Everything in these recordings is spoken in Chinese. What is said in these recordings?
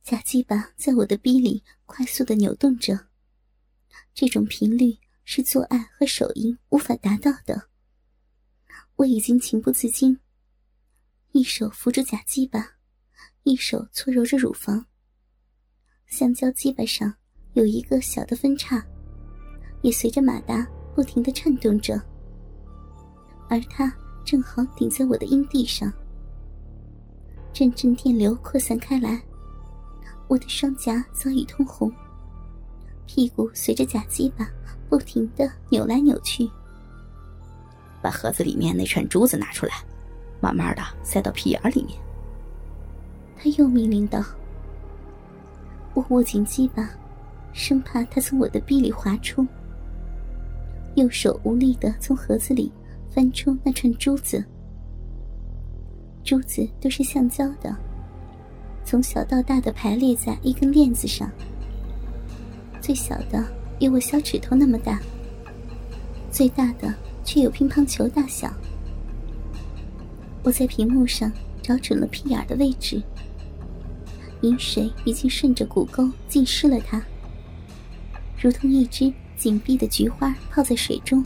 假鸡巴在我的逼里快速地扭动着，这种频率是做爱和手淫无法达到的。我已经情不自禁，一手扶住假鸡巴，一手搓揉着乳房。橡胶鸡巴上有一个小的分叉，也随着马达不停地颤动着，而它正好顶在我的阴蒂上。阵阵电流扩散开来，我的双颊早已通红，屁股随着假鸡巴不停地扭来扭去。 把盒子里面那串珠子拿出来，慢慢的塞到屁眼里面。 他又命令道。我握紧鸡巴，生怕它从我的逼里滑出，右手无力地从盒子里翻出那串珠子。珠子都是橡胶的，从小到大的排列在一根链子上，最小的有我小指头那么大，最大的却有乒乓球大小。我在屏幕上找准了屁眼的位置，饮水已经顺着骨沟浸湿了它，如同一只紧闭的菊花泡在水中。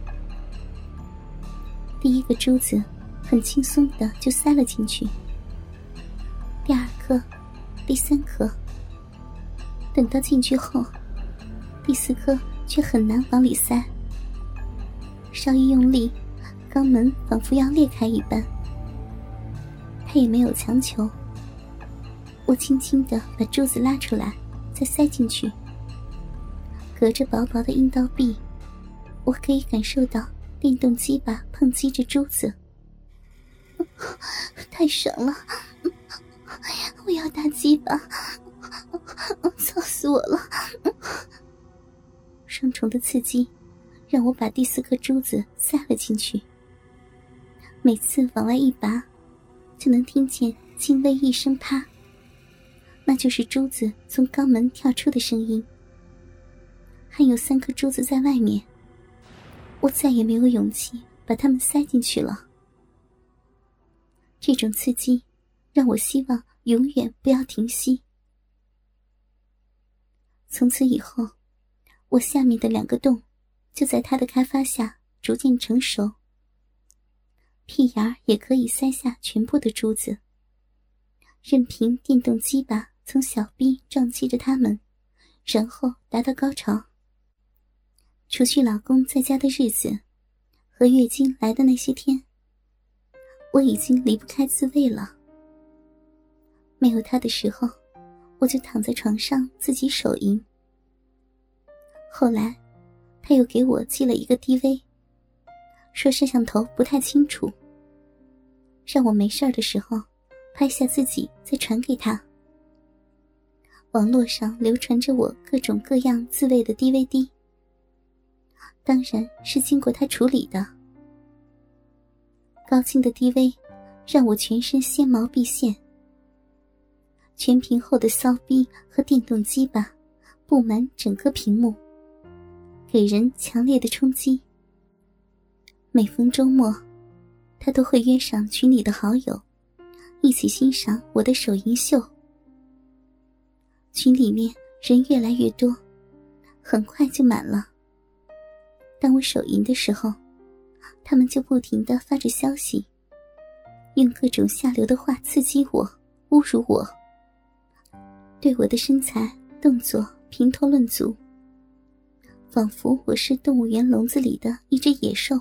第一个珠子很轻松地就塞了进去，第二颗，第三颗，等到进去后，第四颗却很难往里塞，稍一用力，肛门仿佛要裂开一般。他也没有强求，我轻轻地把珠子拉出来，再塞进去。隔着薄薄的阴道壁，我可以感受到电动鸡巴碰击着珠子。太爽了，我要大鸡巴，操死我了。双重的刺激让我把第四颗珠子塞了进去，每次往外一拔，就能听见轻微一声啪，那就是珠子从肛门跳出的声音。还有3颗珠子在外面，我再也没有勇气把它们塞进去了。这种刺激让我希望永远不要停息。从此以后，我下面的2个洞就在它的开发下逐渐成熟，屁眼儿也可以塞下全部的珠子，任凭电动鸡巴从小臂撞击着它们，然后达到高潮。除去老公在家的日子和月经来的那些天，我已经离不开自慰了。没有他的时候，我就躺在床上自己手淫。后来他又给我寄了一个 DV， 说摄像头不太清楚，让我没事的时候拍下自己再传给他。网络上流传着我各种各样自慰的 DVD， 当然是经过他处理的。高清的 DV 让我全身纤毛毕现，全屏后的骚逼和电动鸡巴布满整个屏幕，给人强烈的冲击。每逢周末，他都会约上群里的好友，一起欣赏我的手淫秀。群里面人越来越多，很快就满了。当我手淫的时候，他们就不停地发着消息，用各种下流的话刺激我，侮辱我，对我的身材动作评头论足，仿佛我是动物园笼子里的一只野兽。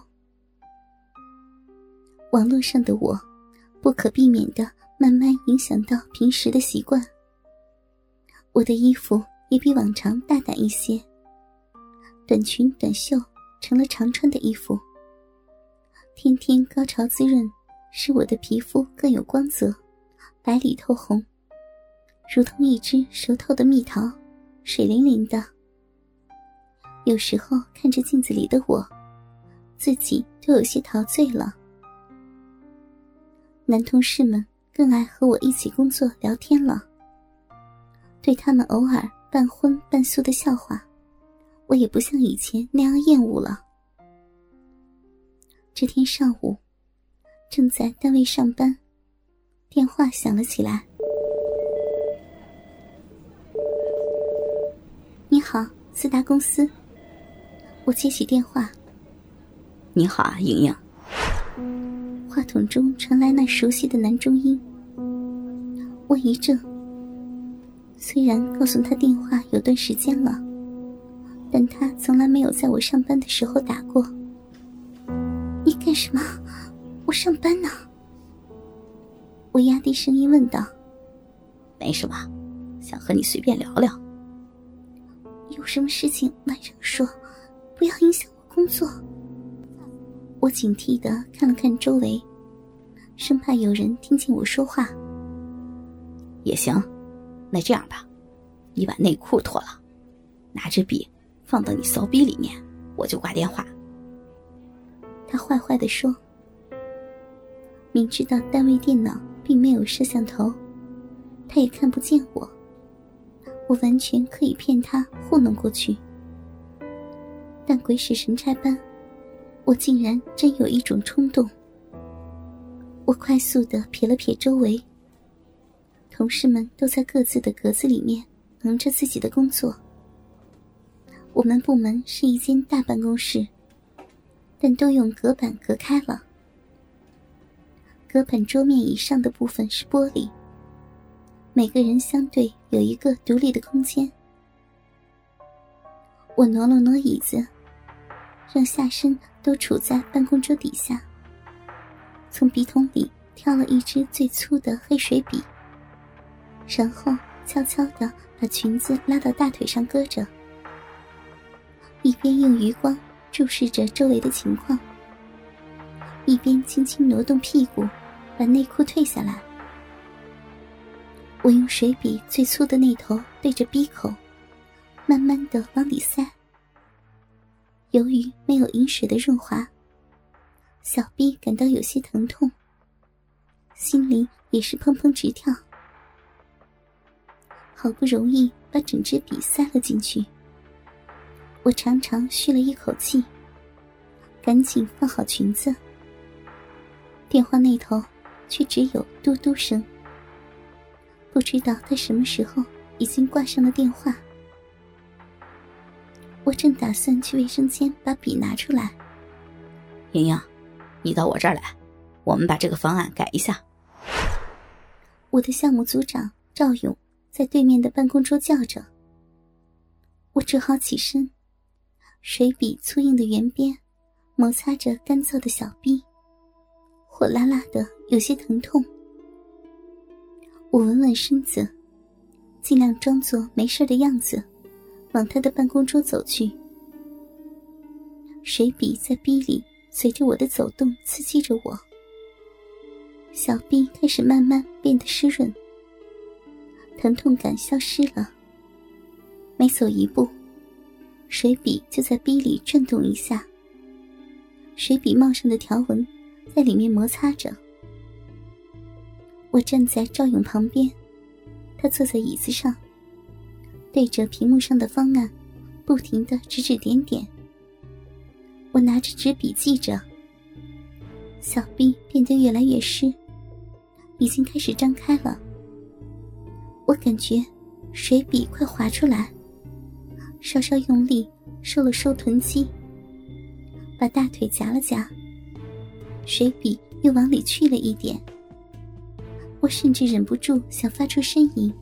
网络上的我不可避免地慢慢影响到平时的习惯，我的衣服也比往常大胆一些，短裙短袖成了常穿的衣服。天天高潮滋润，使我的皮肤更有光泽，白里透红，如同一只熟透的蜜桃，水灵灵的。有时候看着镜子里的我，自己都有些陶醉了。男同事们更爱和我一起工作聊天了，对他们偶尔半荤半素的笑话，我也不像以前那样厌恶了。这天上午，正在单位上班，电话响了起来。 好，四大公司。我接起电话。 你好啊，莹莹。 话筒中传来那熟悉的男中音。我一怔，虽然告诉他电话有段时间了，但他从来没有在我上班的时候打过。你干什么？我上班呢。我压低声音问道。 没什么，想和你随便聊聊。 有什么事情晚上说，不要影响我工作。我警惕地看了看周围，生怕有人听见我说话。 也行，那这样吧，你把内裤脱了，拿支笔放到你骚逼里面，我就挂电话。 他坏坏地说。明知道单位电脑并没有摄像头，他也看不见我，我完全可以骗他糊弄过去。但鬼使神差般，我竟然真有一种冲动。我快速地瞥了瞥周围，同事们都在各自的格子里面忙着自己的工作。我们部门是一间大办公室，但都用隔板隔开了。隔板桌面以上的部分是玻璃，每个人相对有一个独立的空间。我挪了挪椅子，让下身都处在办公桌底下，从笔筒里挑了一支最粗的黑水笔，然后悄悄地把裙子拉到大腿上搁着，一边用余光注视着周围的情况，一边轻轻挪动屁股，把内裤退下来。我用水笔最粗的那头对着鼻口，慢慢地往里塞。由于没有饮水的润滑，小臂感到有些疼痛，心里也是砰砰直跳。好不容易把整支笔塞了进去，我长长吁了一口气，赶紧放好裙子。电话那头却只有嘟嘟声，不知道他什么时候已经挂上了电话。我正打算去卫生间把笔拿出来。 莹莹，你到我这儿来，我们把这个方案改一下。 我的项目组长赵勇在对面的办公桌叫着。我只好起身，水笔粗硬的圆边摩擦着干燥的小臂，火辣辣的，有些疼痛。我稳稳身子，尽量装作没事的样子，往他的办公桌走去。水笔在臂里随着我的走动刺激着我，小臂开始慢慢变得湿润，疼痛感消失了。每走一步，水笔就在臂里转动一下，水笔帽上的条纹在里面摩擦着。我站在赵勇旁边，他坐在椅子上，对着屏幕上的方案不停地指指点点。我拿着纸笔记着，小臂变得越来越湿，已经开始张开了。我感觉水笔快滑出来，稍稍用力收了收臀肌，把大腿夹了夹，水笔又往里去了一点。我甚至忍不住想发出呻吟。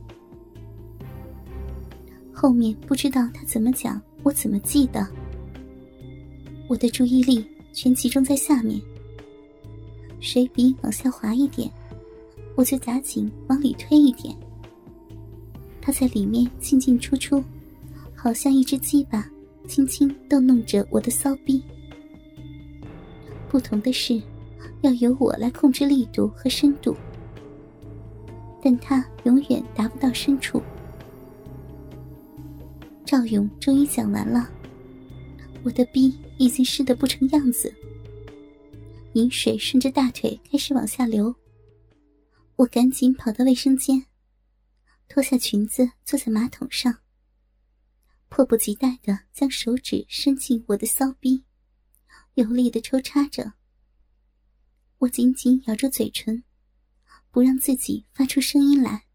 后面不知道他怎么讲，我怎么记得。我的注意力全集中在下面，水笔往下滑一点，我就夹紧往里推一点。他在里面进进出出，好像一只鸡巴轻轻逗弄着我的骚逼。不同的是，要由我来控制力度和深度，但他永远达不到深处。赵勇终于讲完了，我的逼已经湿得不成样子，饮水顺着大腿开始往下流。我赶紧跑到卫生间，脱下裙子坐在马桶上，迫不及待地将手指伸进我的骚逼，有力地抽插着。我紧紧咬住嘴唇，不让自己发出声音来。